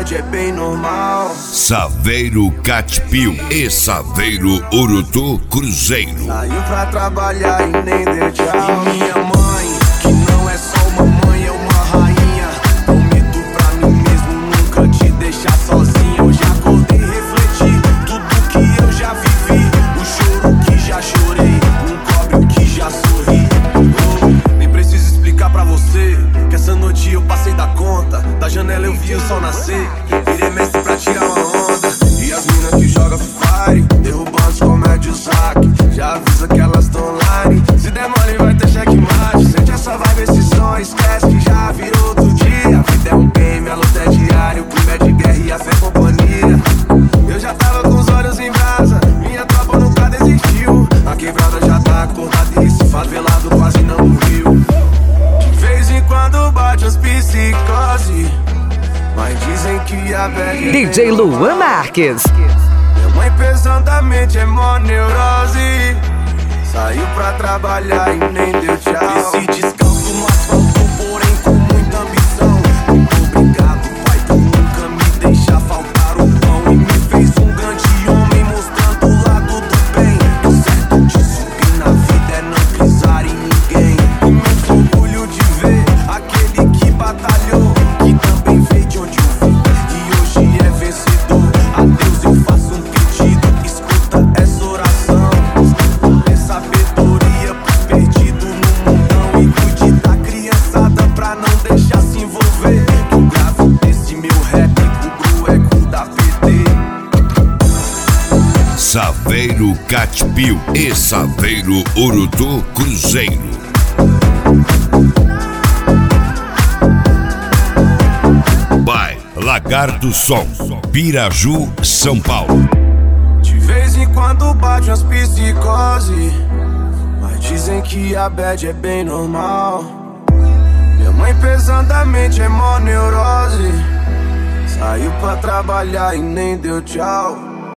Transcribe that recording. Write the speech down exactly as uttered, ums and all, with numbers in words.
bad é bem normal. Saveiro Catpil e Saveiro Urutu Cruzeiro. Saiu pra trabalhar e nem deu tchau. E minha mãe, que não é só uma mãe, é uma rainha. Prometo pra mim mesmo nunca te deixar sozinha. Eu já acordei e refleti tudo que eu já vivi. O choro que já chorei, um cobre que já sorri. Oh, nem preciso explicar pra você que essa noite eu passei da conta. Da janela eu vi o sol nascer. Virei mestre pra tirar uma onda. E as minas que jogam Free Fire, derrubando os comédios hack. Já avisa que elas tão online. Se der mole vai ter checkmate. Sente essa vibe, esse som, esquece que já virou outro dia. A vida é um game, a luta é diária. O clima é de guerra e a fé é companhia. Eu já tava com os olhos em brasa, minha tropa nunca desistiu. A quebrada já tá acordada e esse favelado quase não morreu. De vez em quando bate as psicose, mas dizem que a bad é D J Luan Marques. Minha mãe pesadamente é mó neurose. Saiu pra trabalhar e nem deu tchau. Esse descalço no asfalto, porém com muita ambição. Muito obrigado, pai, por nunca me deixar faltar o pão. E me fez um grande homem, mostrando o lado do bem. O certo de subir na vida é não pisar em ninguém. Imenso orgulho de ver aquele que batalhou, que também veio de onde eu vim e hoje é vencedor. A Deus eu faço um pedido, escuta essa oração. É sabedoria pros perdidos no mundão. E cuide da criançada pra não deixar se envolver. Que eu gravo desse meu rap, o grueco da P T. Saveiro Catpil e Saveiro Urutu Cruzeiro. By Lagarto Som, Piraju, São Paulo. De vez em quando bate umas psicose, mas dizem que a bad é bem normal. Minha mãe pesadamente é mó neurose. Saiu pra trabalhar e nem deu tchau.